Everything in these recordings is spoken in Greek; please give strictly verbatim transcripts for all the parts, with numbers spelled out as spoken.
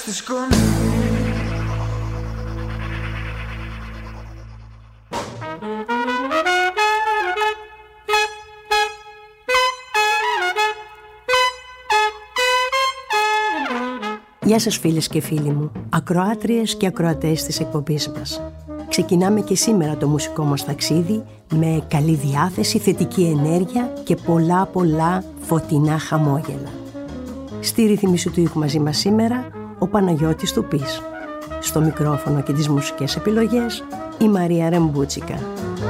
στη σκόνη. Γεια σας φίλες και φίλοι μου, ακροάτριες και ακροατές της εκπομπής μας. Ξεκινάμε και σήμερα το μουσικό μας ταξίδι με καλή διάθεση, θετική ενέργεια και πολλά πολλά φωτεινά χαμόγελα. Στη ρύθμιση του ήχου μαζί μας σήμερα ο Παναγιώτης Τουπής. Στο μικρόφωνο και τις μουσικές επιλογές η Μαρία Ρεμπούτσικα.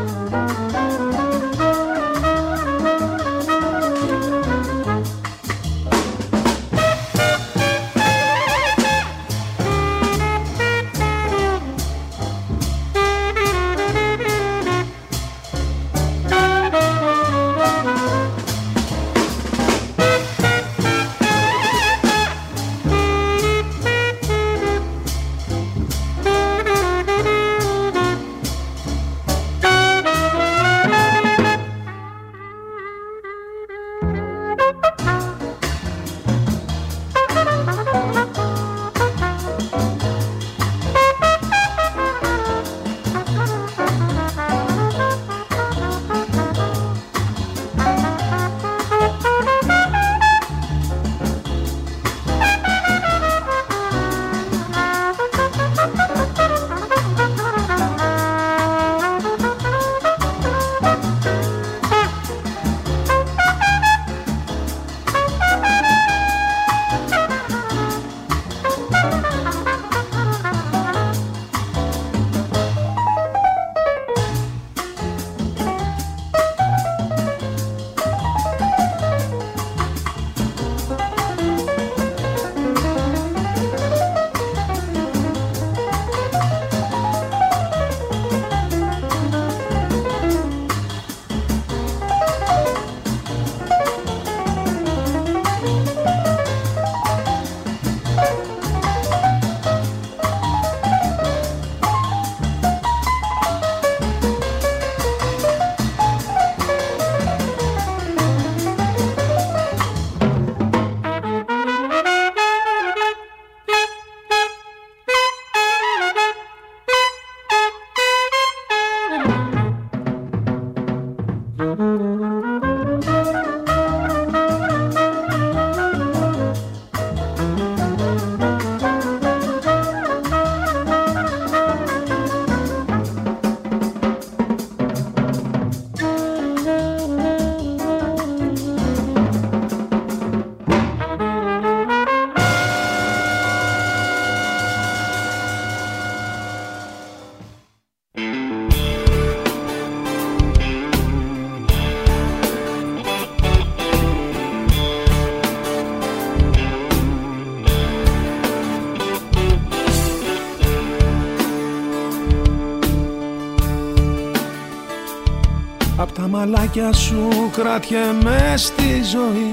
Απ' τα μαλάκια σου κρατιέμαι στη ζωή,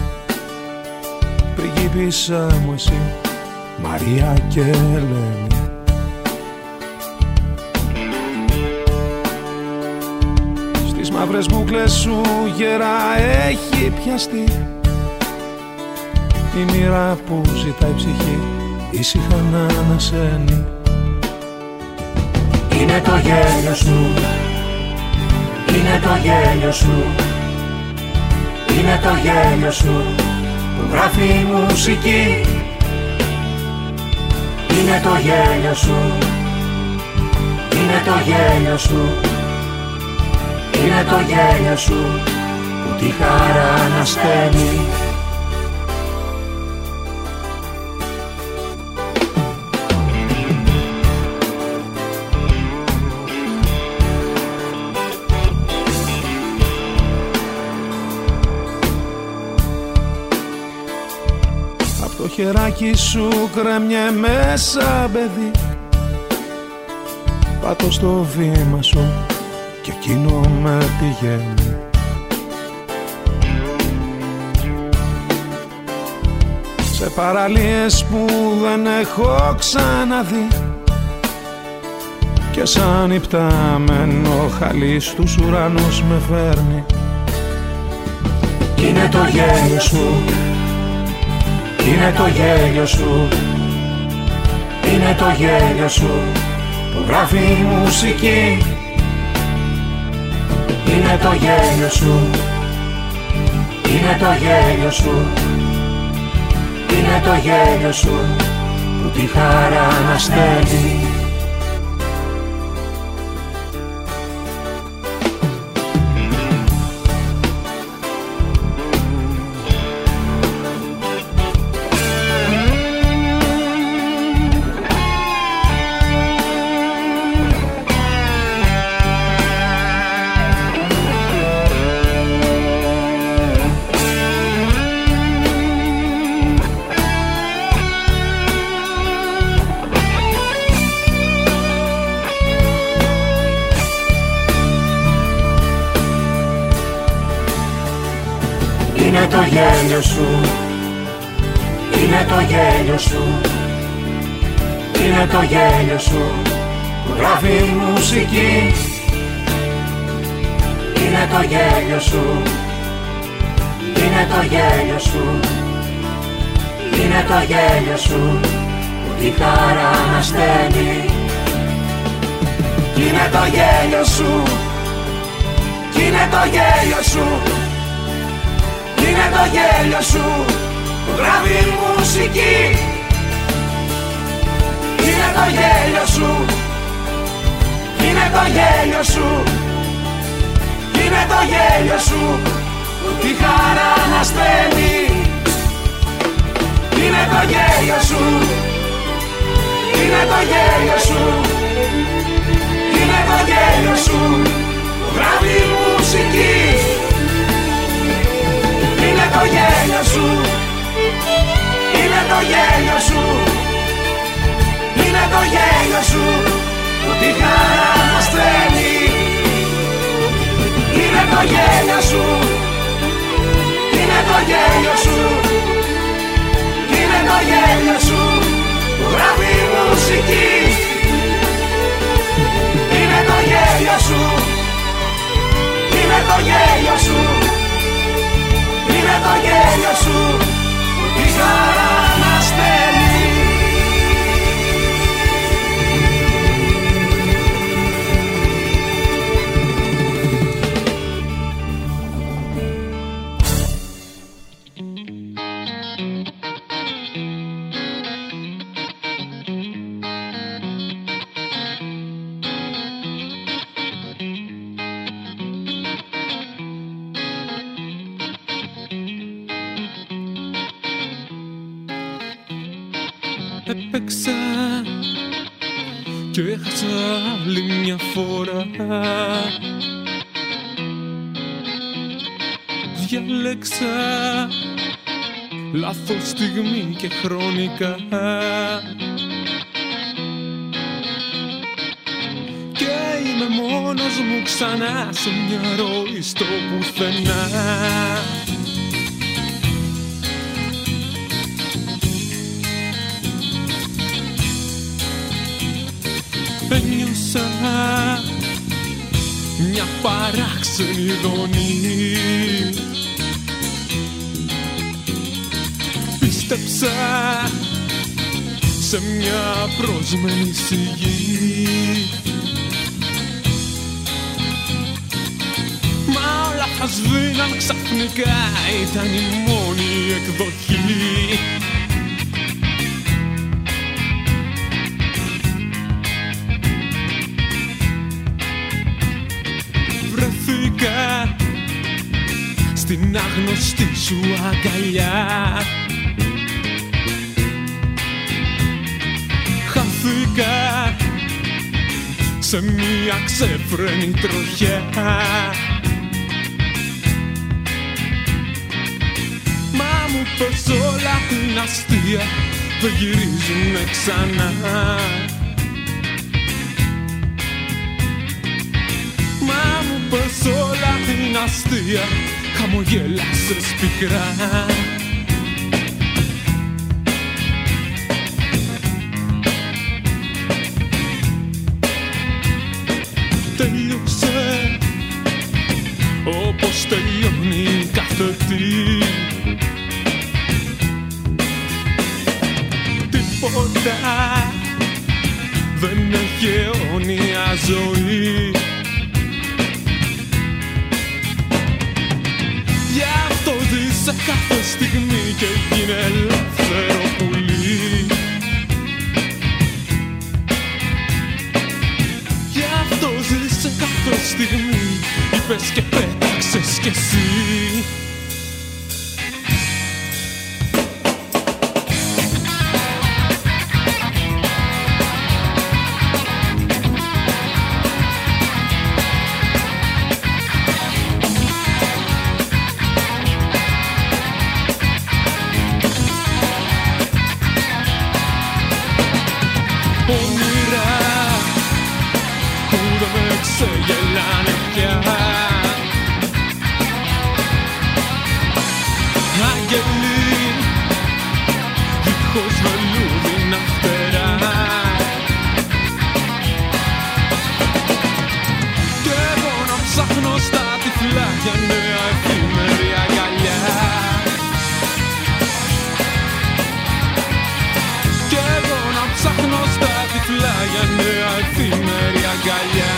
πριγκίπισσα μου εσύ, Μαρία και Ελένη. Στις μαύρες μούκλες σου γερά έχει πιαστεί η μοίρα που ζητάει ψυχή, ήσυχα να ανασένει. Είναι το γέλιο σου, είναι το γέλιο σου, είναι το γέλιο σου που γράφει η μουσική. Είναι το γέλιο σου, είναι το γέλιο σου, είναι το γέλιο σου που τη χαρά ανασταίνει. Το χεράκι σου κρέμιε μέσα παιδί, πάτω στο βήμα σου και εκείνο με πηγαίνει. Σε παραλίες που δεν έχω ξαναδεί και σαν υπτάμενο χαλί στους ουρανούς με φέρνει. Είναι το γέλιο σου, είναι το γέλιο σου, Είναι το γέλιο σου που γράφει μουσική. Είναι το γέλιο σου, είναι το γέλιο σου, είναι το γέλιο σου που τη χαρά αναστέλνει. Είναι το γέλιο σου, είναι το γέλιο σου, είναι το γέλιο σου που γράφει μουσική. Είναι το γέλιο σου, είναι το γέλιο σου, είναι το γέλιο σου που τη χαρά αναστέλνει. Είναι το γέλιο σου, είναι το γέλιο σου, είναι το γέλιο σου που γράφει μουσική. Είναι το γέλιο σου, είναι το γέλιο σου, είναι το γέλιο σου που τη χαρά αναστέλνει. Είναι το γέλιο σου, είναι το γέλιο σου, είναι το γέλιο σου που γράφει μουσική. Είναι το γέλιο σου, είναι το γέλιο σου, είναι το γέλιο σου που τη χαρά αναστέλνει. Είναι το γέλιο σου, είναι το γέλιο σου, είναι το γέλιο σου που γράφει μουσική. Είναι το γέλιο σου, είναι το γέλιο σου, είναι το γέλιο σου που τη χαρά αναστέλνει. Έπαιξα και έχασα άλλη μια φορά. Διάλεξα λάθος στιγμή και χρονικά και είμαι μόνος μου ξανά σε μια ροή στο πουθενά. Ένιωσα μια παράξενη δονή. Πίστεψα σε μια πρόσμενη σιγή. Μα όλα θα σβήναν ξαφνικά, ήταν η μόνη εκδοχή. Στην άγνωστη σου αγκαλιά χάθηκα σε μια ξέφρενη τροχιά. Μα μου πες όλα την αστεία δεν γυρίζουνε ξανά. Μα μου πες όλα την αστεία χαμογέλασες πικρά. Τέλειωσε όπως τελειώνει κάθε τι. Τίποτα δεν έχει αιώνια ζωή. Γι' αυτό ζήσε κάθε στιγμή και γίνε ελεύθερο πουλί. Γι' αυτό ζήσε κάθε στιγμή, είπες και πέταξες κι εσύ. Ξεγελάνε πια άγγελοι δίχως βελούδινα φτερά. Κι εγώ να ψάχνω στα τυφλά για νέα εφήμερη αγκαλιά. Κι εγώ να ψάχνω στα τυφλά για νέα εφήμερη αγκαλιά.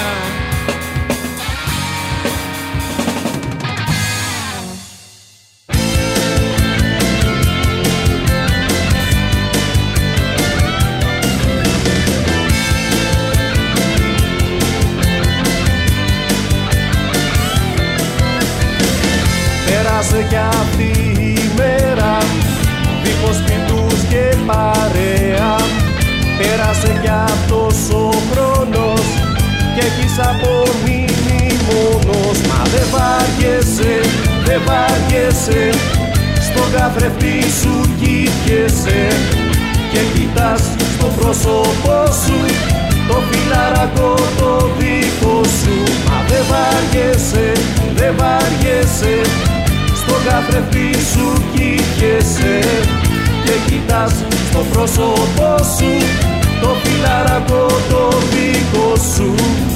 Πέρασε κι αυτή η μέρα, δίχως σπιτούς και παρέα. Πέρασε κι αυτός ο χρόνος και έχεις απομείνει μόνος. Μα δεν βάριεσαι, δεν βάριεσαι, στον καθρέφτη σου κοίτιεσαι και κοιτάς στο πρόσωπό σου το φιλαρακό το δικό σου. Μα δεν βάριεσαι, δεν βάριεσαι, στον καθρέφτη σου κοίτιεσαι και κοιτάς στο πρόσωπό σου το φιλαρακό το δικό σου.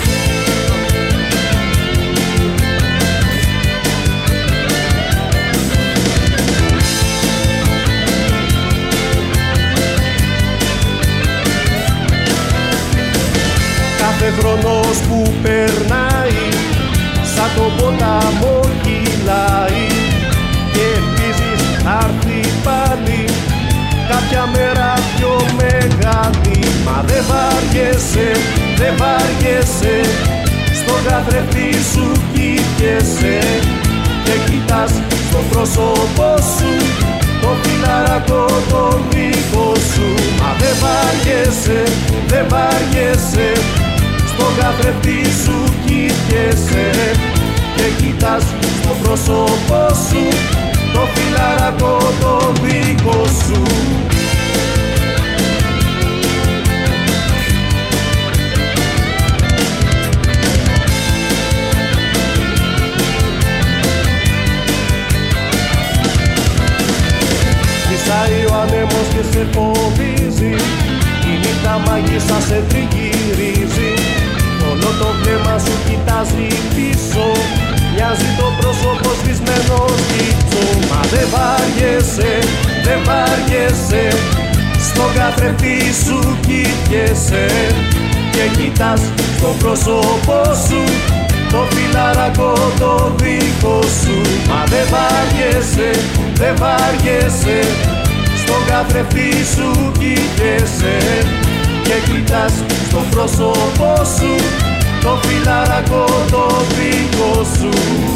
Κάθε χρόνος που περνάει σαν τον ποταμό κυλάει και ελπίζεις να έρθει πάλι κάποια μέρα πιο μεγάλη. Μα δεν βάριεσαι, δεν βάριεσαι, στον καθρέφτη σου κοίτιεσαι και κοιτάς στο πρόσωπό σου το φιλαρακό το δικό σου. Μα δεν βάριεσαι, δεν βάριεσαι, στον καθρέφτη σου κοίτιεσαι και κοιτάς στο πρόσωπό σου το φιλαρακό το δικό σου. Φυσάει ο ανέμος και σε φοβίζει, η νύχτα μαγίσσα σε τριγυρίζει, όλο το βλέμμα σου κοιτάζει πίσω, μοιάζει το πρόσωπο σβησμένο σκίτσο. Μα δεν βάριεσαι, δεν βάριεσαι, στον καθρέφτη σου κοίτιεσαι και κοιτάς στο πρόσωπό σου το φιλαρακό το δικό σου. Μα δεν βάριεσαι, δεν βάριεσαι, στον καθρέφτη σου κοίτιεσαι και κοιτάς στο πρόσωπό σου το φιλαρακό το δικό σου.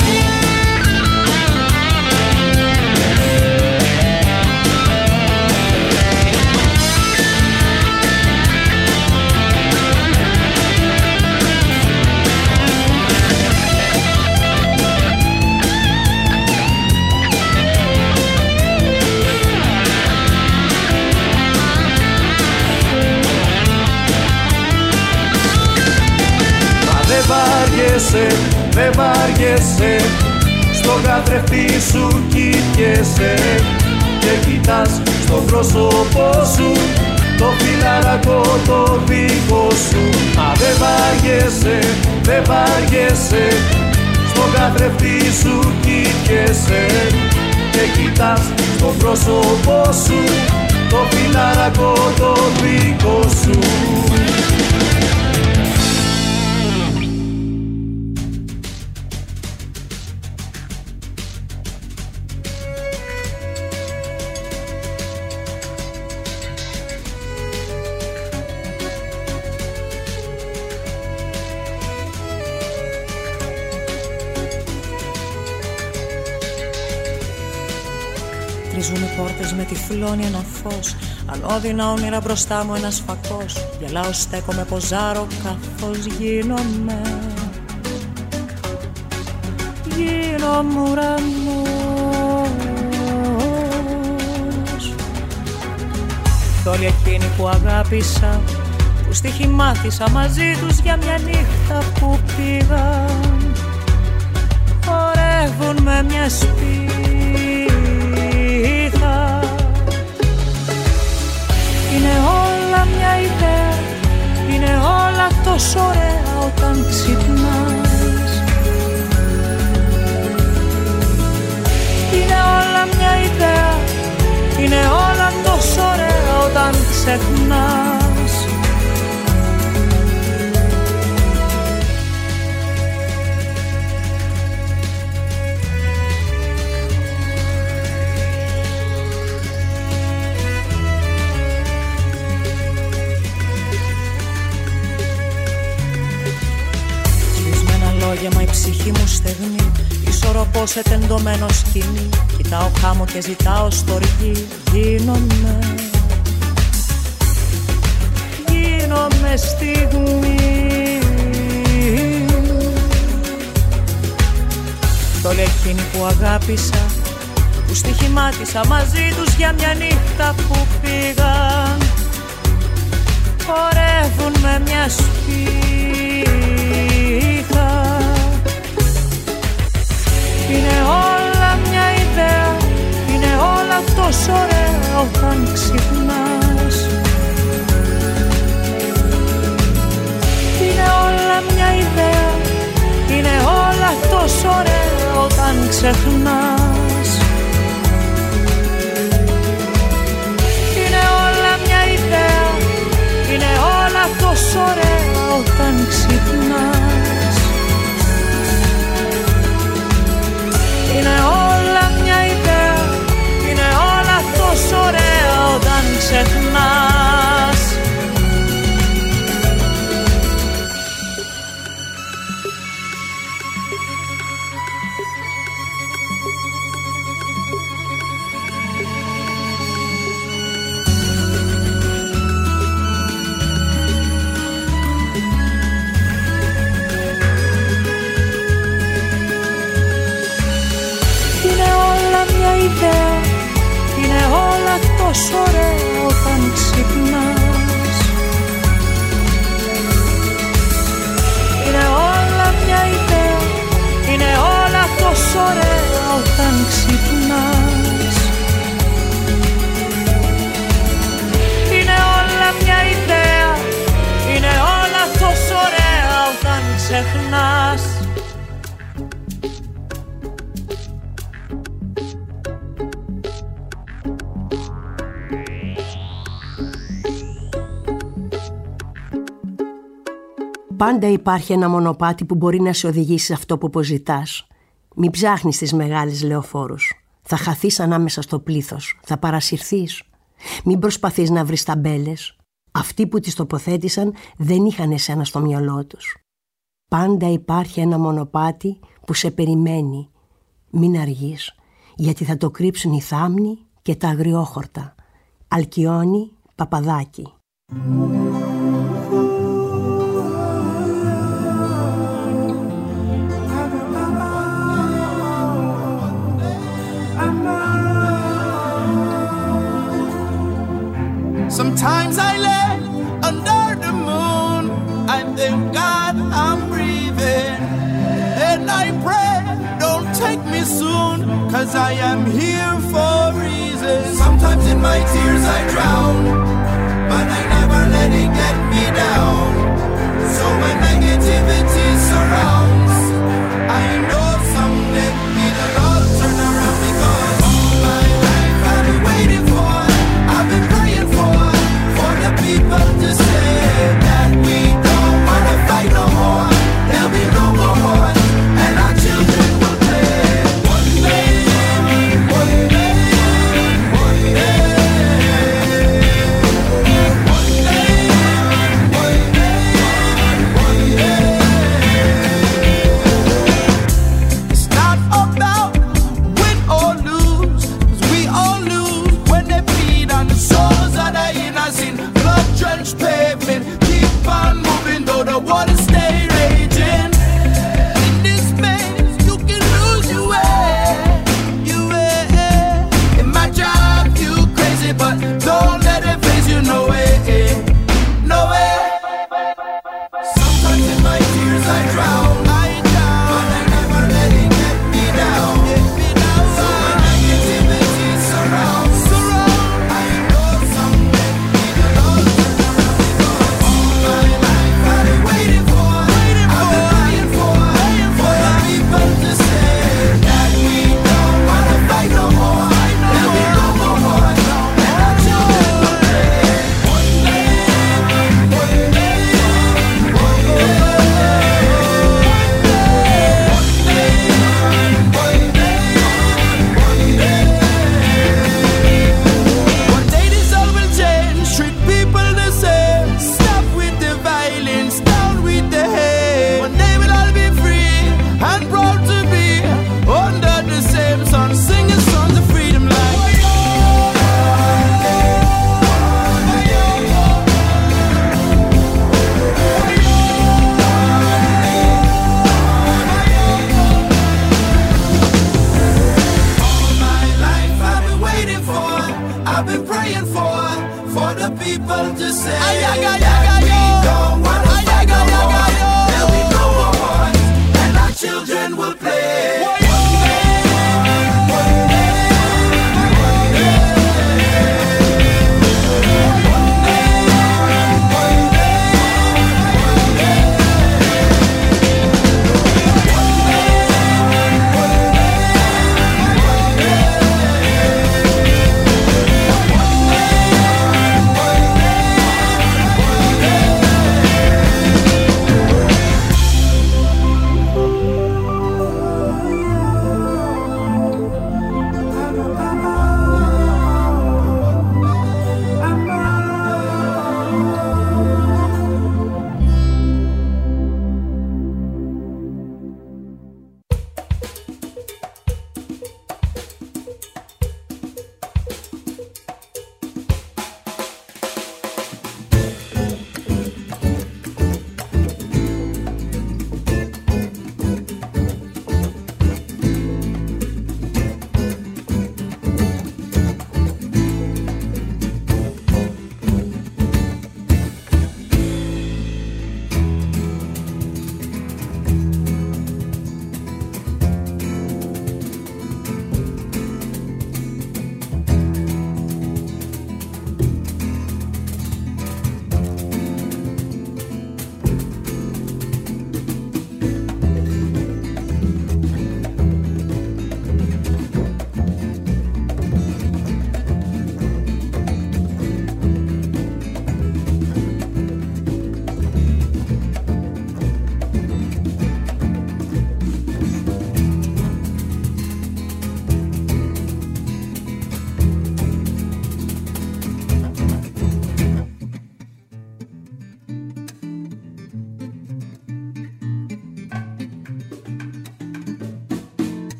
Δεν βάριεσαι, δεν βάριεσαι, στον καθρέφτη σου κοίτιεσαι και κοιτάς στο πρόσωπό σου το φιλαρακό το δικό σου. Μα δεν βάριεσαι, δεν βάριεσαι, στον καθρέφτη σου κοίτιεσαι και κοιτάς στο πρόσωπό σου το φιλαράκο το δικό σου. Τρίζουν οι πόρτες με τυφλώνει ένα φως. Ανώδυνα όνειρα μπροστά μου ένας φακός. Γελάω, στέκομαι, ποζάρω καθώς γίνομαι. Γίνομαι ουρανός. Κι όλοι εκείνοι που αγάπησα, που στοιχημάτισα μαζί τους για μια νύχτα που πήγαν, χορεύουν με μια σπίθα. Είναι όλα μια ιδέα, είναι όλα τόσο ωραία όταν ξυπνάς. Είναι όλα μια ιδέα, είναι όλα τόσο ωραία όταν ξεχνάς. Μα η ψυχή μου στεγνή, ισορροπώ σε τεντωμένο σκηνή. Κοιτάω χάμω και ζητάω στοργή. Γίνομαι, γίνομαι στιγμή. Κι όλοι εκείνοι που αγάπησα, που στοιχημάτισα μαζί τους για μια νύχτα που πήγαν, χορεύουν με μια σπίθα. Είναι όλα μια ιδέα, είναι όλα τόσο ωραία όταν ξυπνάς. Είναι όλα μια ιδέα, είναι όλα τόσο ωραία όταν ξεχνάς. Είναι όλα μια ιδέα, είναι όλα τόσο ωραία όταν ξυπνάς. Είναι όλα μια ιδέα, είναι όλα τόσο ωραία όταν ξεχνάς. Είναι όλα τόσο ωραία όταν ξυπνάς. Είναι όλα μια ιδέα, είναι όλα τόσο ωραία όταν ξυπνάς. Είναι όλα μια ιδέα, είναι όλα τόσο ωραία όταν ξεχνάς. Πάντα υπάρχει ένα μονοπάτι που μπορεί να σε οδηγήσει σε αυτό που αποζητάς. Μην ψάχνεις τις μεγάλες λεωφόρους. Θα χαθείς ανάμεσα στο πλήθος. Θα παρασυρθείς. Μην προσπαθείς να βρεις ταμπέλες. Αυτοί που τις τοποθέτησαν δεν είχαν εσένα στο μυαλό τους. Πάντα υπάρχει ένα μονοπάτι που σε περιμένει. Μην αργείς, γιατί θα το κρύψουν οι θάμνοι και τα αγριόχορτα. Αλκιόνι Παπαδάκη. Sometimes I lay under the moon, I thank God I'm breathing, and I pray don't take me soon, cause I am here for a reason. Sometimes in my tears I drown, but I never let it get me down. So when negativity surrounds, I know someday it'll all turn around, because all my life I've been waiting for, I've been praying.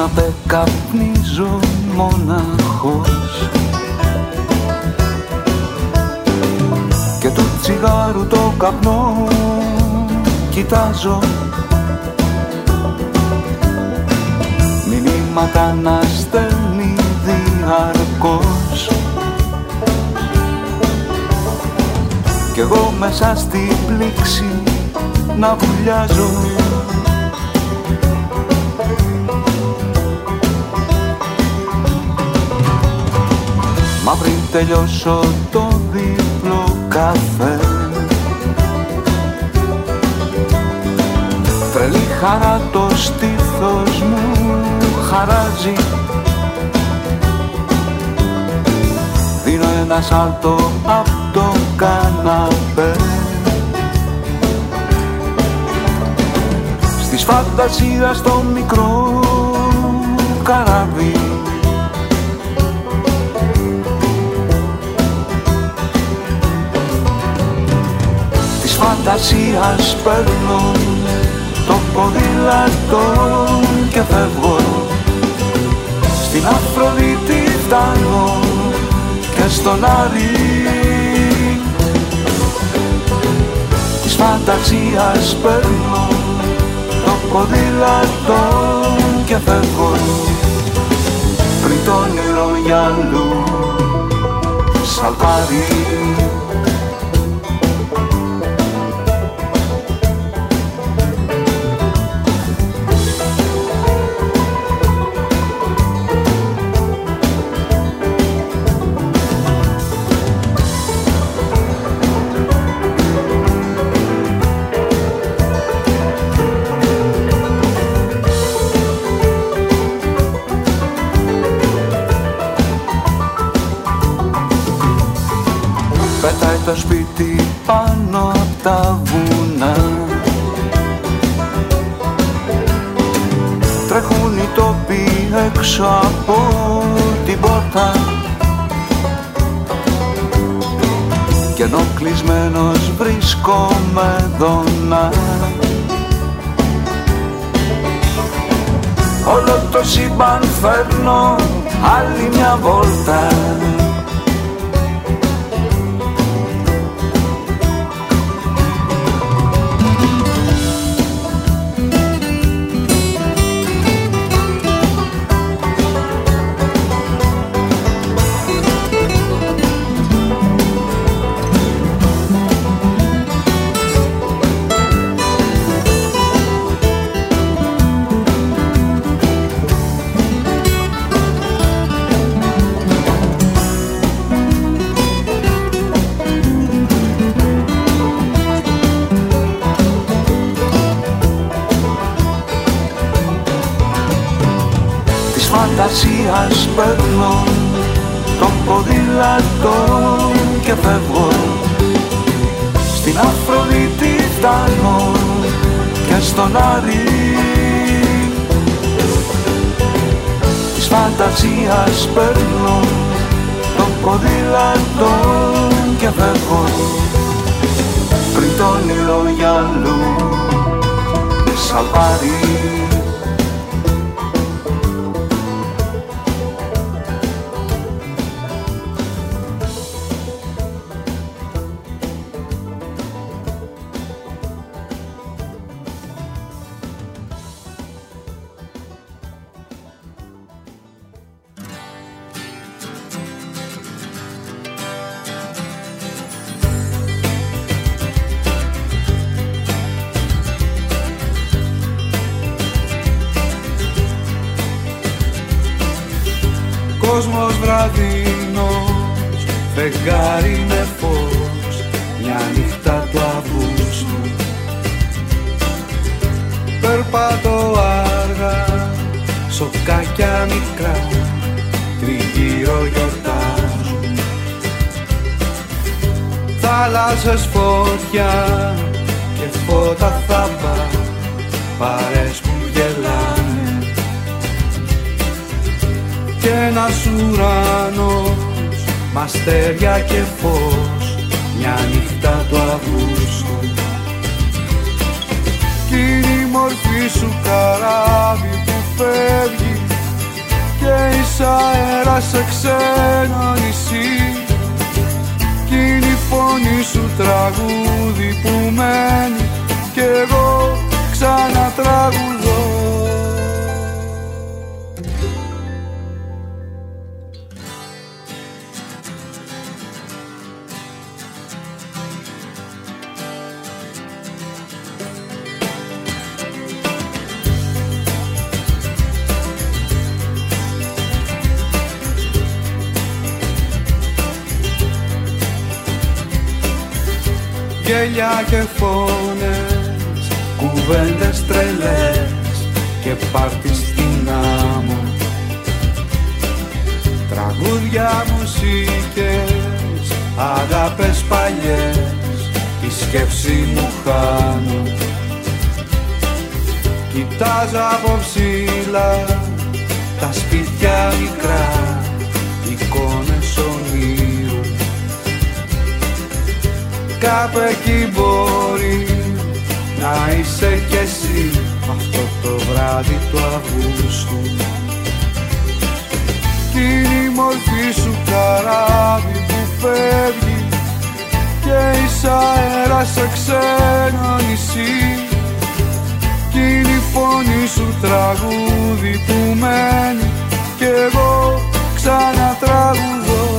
καναπέ καπνίζω μοναχός και του τσιγάρου το καπνό κοιτάζω, μηνύματα να στέλνει διαρκώς κι εγώ μέσα στη πλήξη να βουλιάζω. Μα πριν τελειώσω το δίπλο καφέ, τρελή χαρά το στήθος μου χαράζει. Δίνω ένα σάλτο απ' το καναπέ στις φαντασίας το μικρό καράβι. Της φαντασίας παίρνω το ποδήλατο και φεύγω, στην Αφροδίτη φτάνω και στον Άρη. Της φαντασίας παίρνω το ποδήλατο και φεύγω, πριν το όνειρο για αλλού σαλπάρει. Πετάει το σπίτι πάνω απ' τα βουνά, τρέχουν οι τόποι έξω από την πόρτα κι ενώ κλεισμένος βρίσκομαι δώνα, όλο το σύμπαν φέρνω άλλη μια βόλτα. Φαντασίας παίρνω το ποδήλατο και φεύγω, στην Αφροδίτη φτάνω και στον Άρη. Της φαντασίας παίρνω το ποδήλατο και φεύγω, πριν το όνειρο για αλλού σαλπάρει. Κόσμος βραδινός, φεγγάρι με φως, μια νύχτα του Αυγούστου. Περπατώ αργά, σοκάκια μικρά, τριγύρω γιορτάζουν. Θάλασσες φωτιά και φώτα θάμπα, παρές που γελάνε. Κι ένας ουρανός, μαστέρια και φως, μια νύχτα του Αυγούστου. Κι είναι η μορφή σου καράβι που φεύγει και είσαι αέρα σε ξένο νησί κι είναι η φωνή σου τραγούδι που μένει κι εγώ ξανατραγουδώ. Γέλια και φωνές, κουβέντες τρελές και πάρτι στην άμμο. Τραγούδια, μουσικές, αγάπες παλιές, τη σκέψη μου χάνω. Κοιτάζω από ψηλά τα σπίτια μικρά, εικόνες ονείρου. Κάπου εκεί μπορεί να είσαι κι εσύ αυτό το βράδυ του Αυγούστου. Κι είναι η μορφή σου καράβι που φεύγει και είσαι αέρα σε ξένο νησί κι είναι η φωνή σου τραγούδι που μένει κι εγώ ξανατραγουδώ.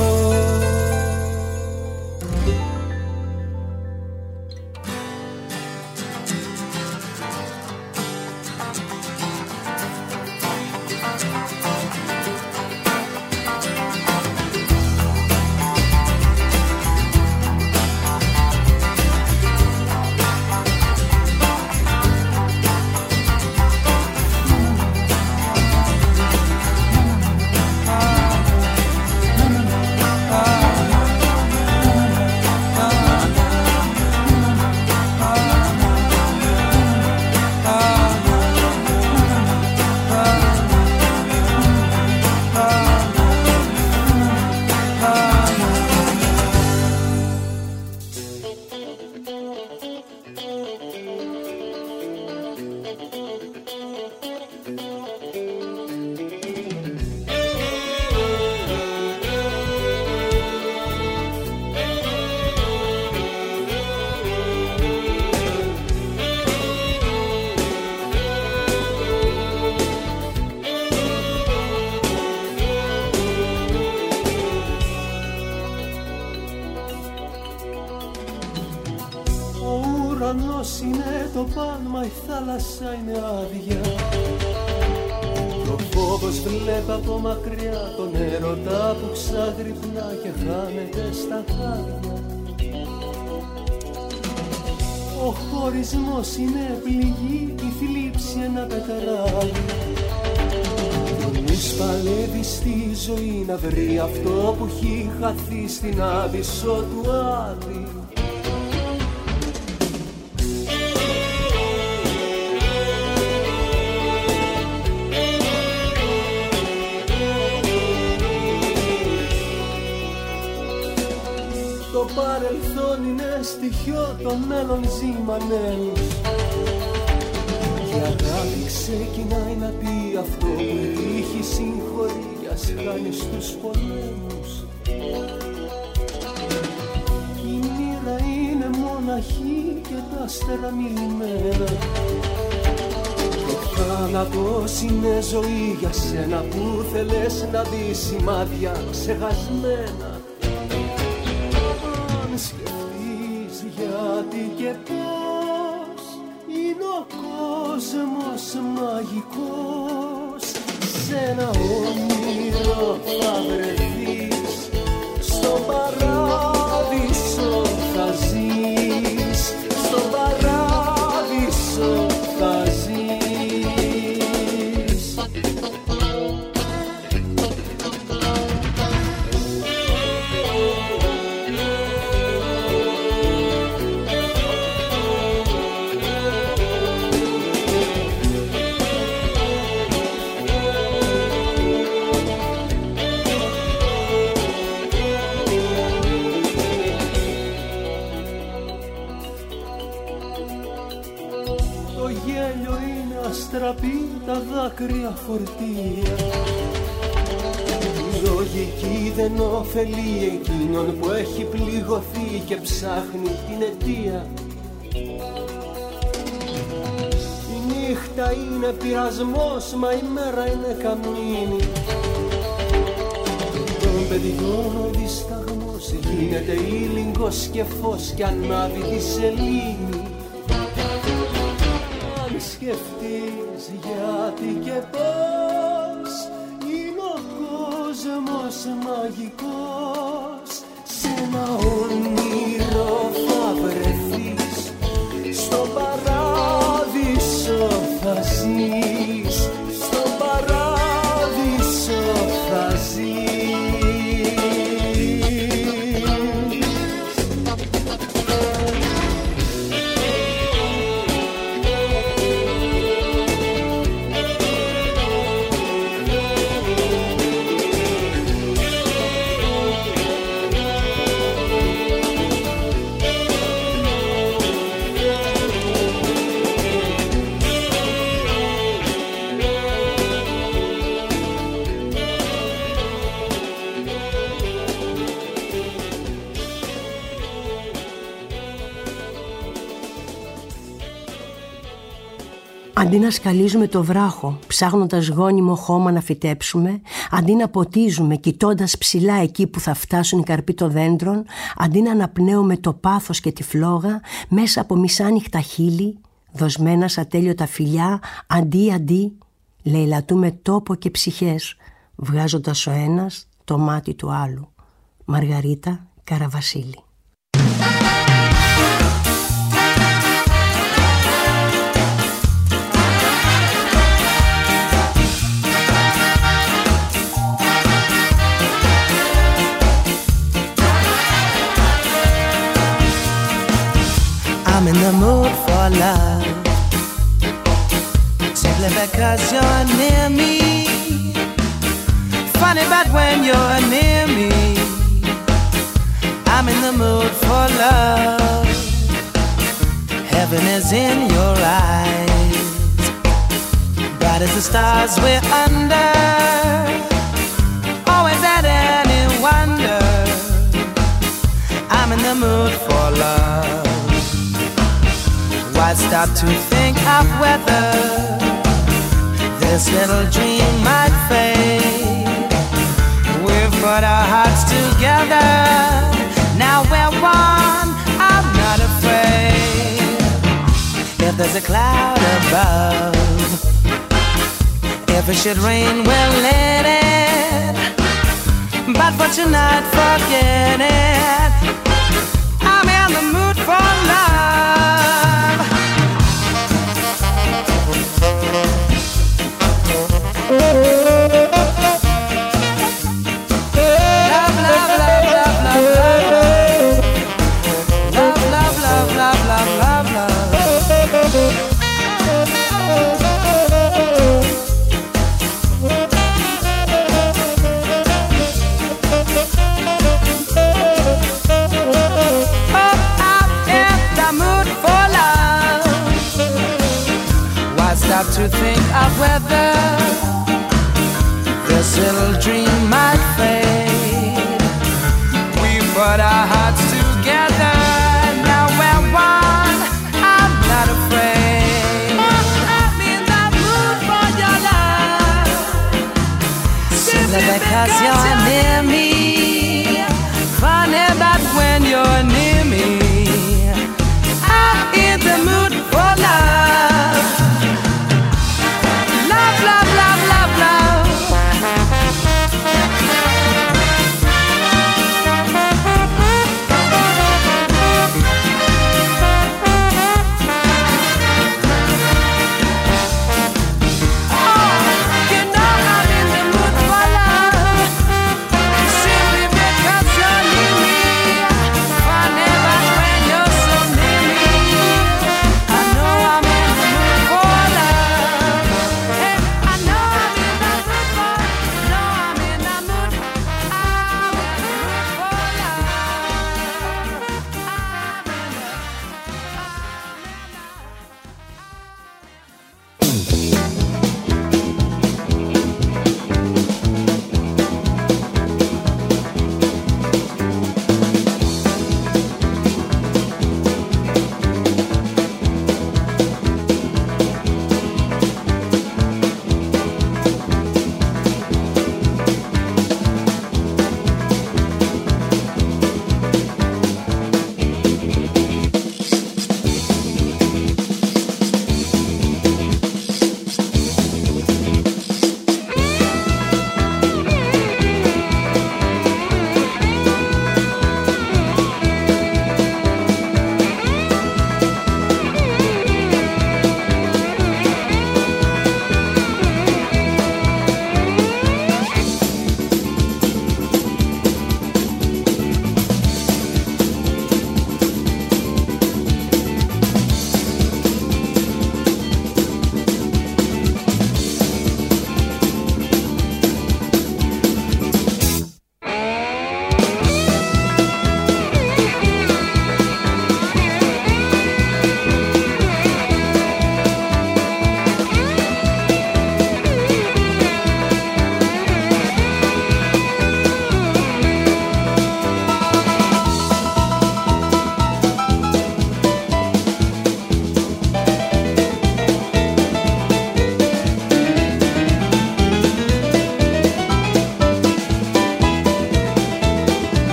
Είναι το παν, η θάλασσα είναι άδεια. Το φόβος βλέπει από μακριά τον έρωτα που ξαγρυπνά και χάνεται στα χάρια. Ο χωρισμός είναι πληγή, η θλίψη ένα πετράδι. Ο νους παλεύει στη ζωή να βρει αυτό που έχει χαθεί στην άβυσσο του άδει. Το παρελθόν είναι στοιχείο, το μέλλον ζήμανες. Και η αγάπη ξεκινάει να πει αυτό που η τύχη συγχωρίας κάνει στους πολέμους. Η μοίρα είναι μοναχή και τα άστερα μιλημένα. Το θάνατος είναι ζωή για σένα που θέλες να δεις σημάδια ξεχασμένα. Σκεφτείς γιατί και πώς είναι ο κόσμος μαγικός. Σ' ένα όνειρο θα βρεθείς, στον παράδεισο θα ζεις, στον παράδεισο θα ζεις. τραπεί τα δάκρυα φορτία. λογική δεν ωφελεί εκείνον που έχει πληγωθεί και ψάχνει την αιτία. Η νύχτα είναι πειρασμός, μα η μέρα είναι καμίνη. Των παιδιών ο δισταγμός γίνεται ήλιγκος και φως και ανάβει τη σελήνη. Αν σκεφτείς γιατί και πώς είναι ο κόσμος μαγικός, σε ένα όνειρο θα βρεθείς, στο παράδεισο θα ζεις, στο παράδεισο θα ζεις. Αντί να σκαλίζουμε το βράχο, ψάχνοντας γόνιμο χώμα να φυτέψουμε, αντί να ποτίζουμε κοιτώντας ψηλά εκεί που θα φτάσουν οι καρποί των δέντρων, αντί να αναπνέουμε το πάθος και τη φλόγα μέσα από μισάνυχτα χείλη, δοσμένα σαν τέλειωτα φιλιά, αντί αντί, λαιλατούμε τόπο και ψυχές, βγάζοντας ο ένας το μάτι του άλλου. Μαργαρίτα Καραβασίλη. I'm in the mood for love, simply because you're near me. Funny but when you're near me, I'm in the mood for love. Heaven is in your eyes, bright as the stars we're under, always at any wonder. I'm in the mood for love. Why stop to think of whether this little dream might fade? We've put our hearts together, now we're one, I'm not afraid. If there's a cloud above, if it should rain, we'll let it. But for tonight, forget it. I'm in the mood for love. Love, love, love, love, love, love. Love, love, love, love, love, love, love. Stop to think of whether this little dream might fade. We put our hearts together, now we're one, I'm not afraid. I'm in the mood for your love, simply because you're near me. Funny but when you're near me, I'm in the mood for love. Love, love, love, love, love.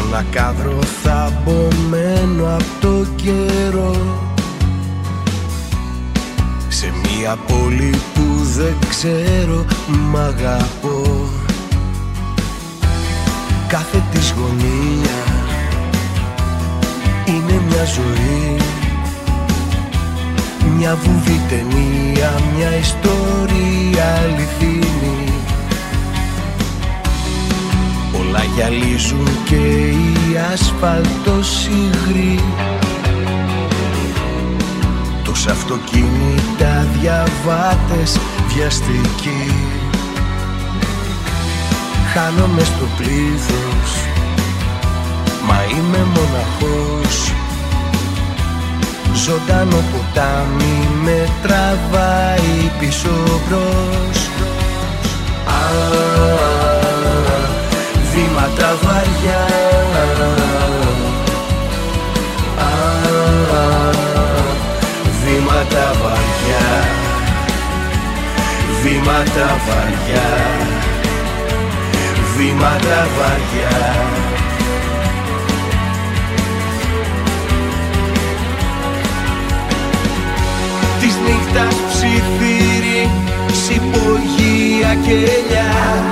ένα κάδρο θαμπομένο απ' το καιρό, σε μια πόλη που δεν ξέρω μ' αγαπώ. Κάθε της γωνία είναι μια ζωή, μια βουβή ταινία, μια ιστορία αληθινή. Όλα γυαλίζουν και η ασφάλτος υγρή, τόσα αυτοκίνητα, διαβάτες βιαστικοί. Χάνομαι στο πλήθος, μα είμαι μοναχός. Ζωντανό ποτάμι με τραβάει πίσω μπρος. Α, βήματα βαριά. Α, βήματα βαριά. Βήματα βαριά. Βήματα βαριά. Της νύχτας ψιθύρι, συμπογεία κελιά,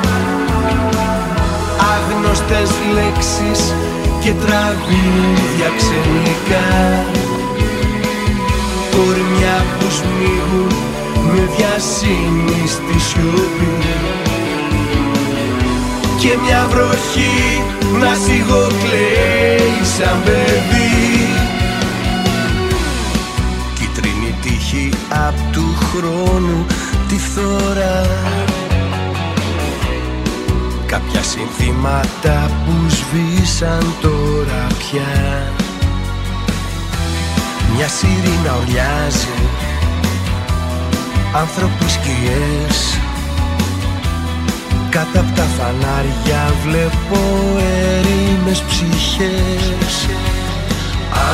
άγνωστες λέξεις και τραγούδια ξενικά, κορμιά που σμίγουν με βιασύνη στη σιωπή, και μια βροχή να σιγοκλαίει σαν παιδί. Κίτρινη τύχη απ' του χρόνου τη φθορά, κάποια συνθήματα που σβήσαν τώρα πια. Μια σιρήνα ουρλιάζει, άνθρωποι σκιές, κάτω απ' τα φανάρια βλέπω ερήμες ψυχές. Α,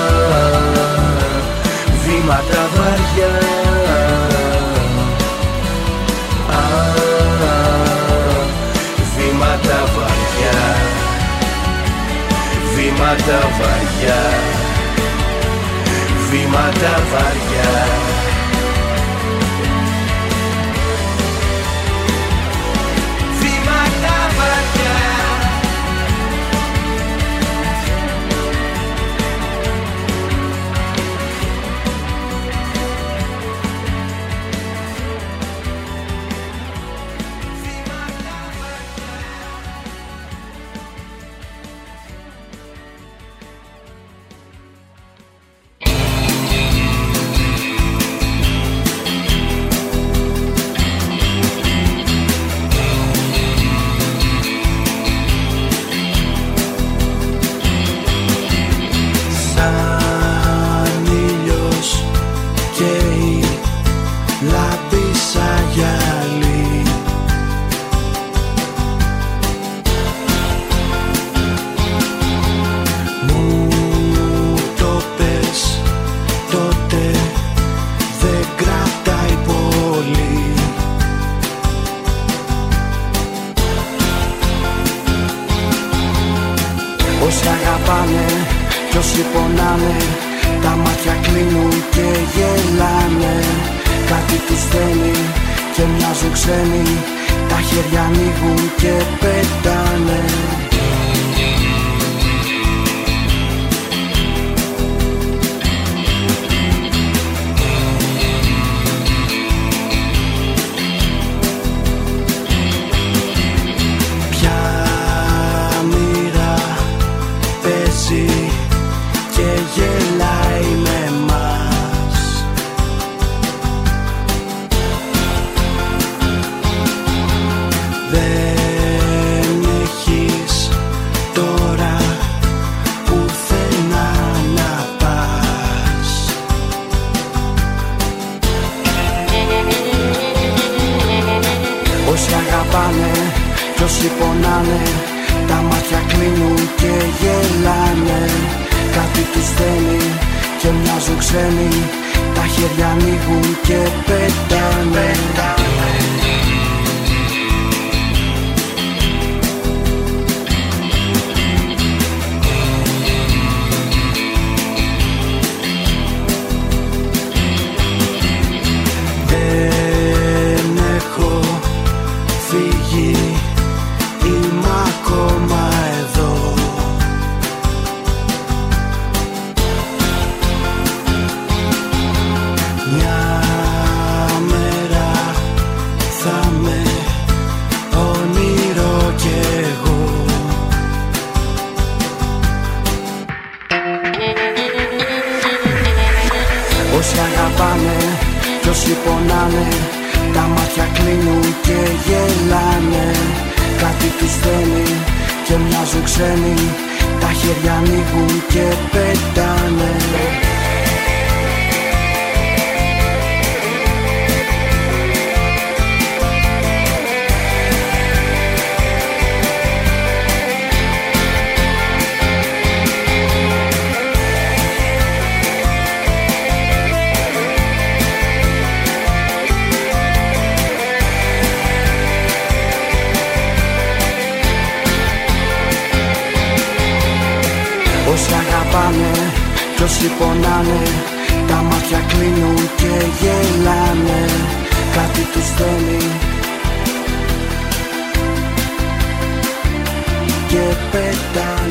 βήματα βαριά. Α, βήματα βαριά. Βήματα βαριά. Βήματα βαριά. Όσοι αγαπάνε κι όσοι πονάνε, τα μάτια κλείνουν και γελάνε. Κάτι τους δένει και μοιάζουν ξένοι, τα χέρια ανοίγουν και πετάνε. Και γελάει με μας. Δεν έχεις τώρα πουθενά να πας. Όσοι αγαπάνε κι όσοι πονάνε, τα μάτια κλείνουν και γελάνε. Κάτι τους δένει και μοιάζουν ξένοι, τα χέρια ανοίγουν και πετάνε. φύγει, είμαι ακόμα εδώ. Μια μέρα θα με όνειρο κι εγώ. Όσοι αγαπάνε κι όσοι πονάνε, τα μάτια κλείνουν και γελάνε. Κάτι τους δένει και μοιάζουν ξένοι, τα χέρια ανοίγουν και πετάνε. Όσοι αγαπάνε κι όσοι πονάνε, τα μάτια κλείνουν και γελάνε. Κάτι τους θέλει και πετάνε.